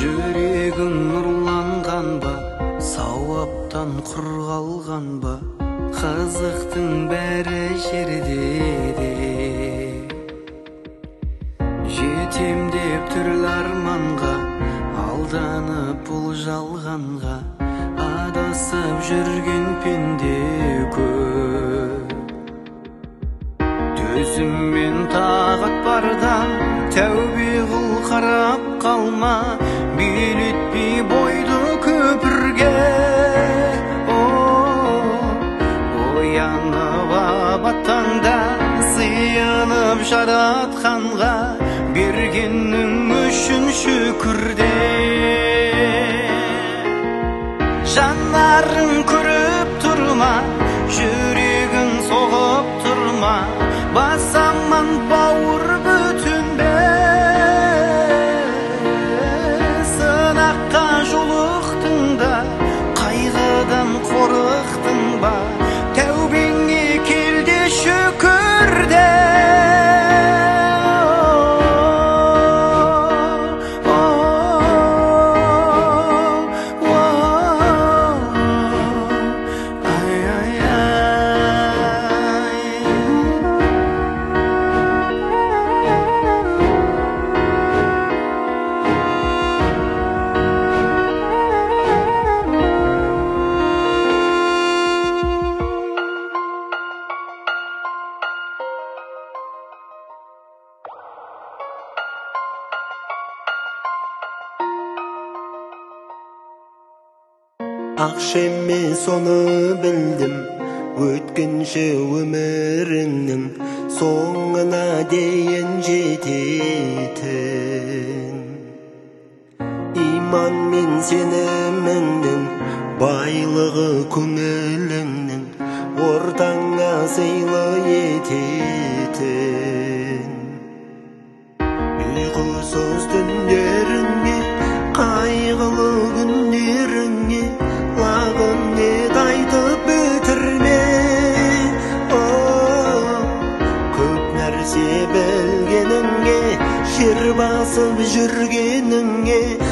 Жүрегің нұрланған ба, сауаптан құр қалған ба, қызықтың бәрі жерде. Жетем деп түрлі арманға, алданып бұл жалғанға, адасып жүрген пенде көп. Төзіммен тағат барда, тәубе қыл қарап қалма, билетпей бойды көпірге. Оянып абаттанда, сыйынып жаратқанға, бергенің үшін шүкірде. Жанарың көріп тұрма, жүрегің соғып тұрма, басаман бауыр бүтін бе. Сынаққа жолықтың да, қайғыдан қорықтың ба, тәубеңе келді шүкірде. Ақшеме соны білдім, өткінші өміріңнің соңына дейін жететін. Иман мен сеніміңнің, байлығы көңіліңнің, ортаңа сыйлы ететін. Ұйқысыз түндеріңе, қайғылы күндеріңе, лағын айтып бітірме. Көп нәрсе білгеніңе, жер басып жүргеніңе,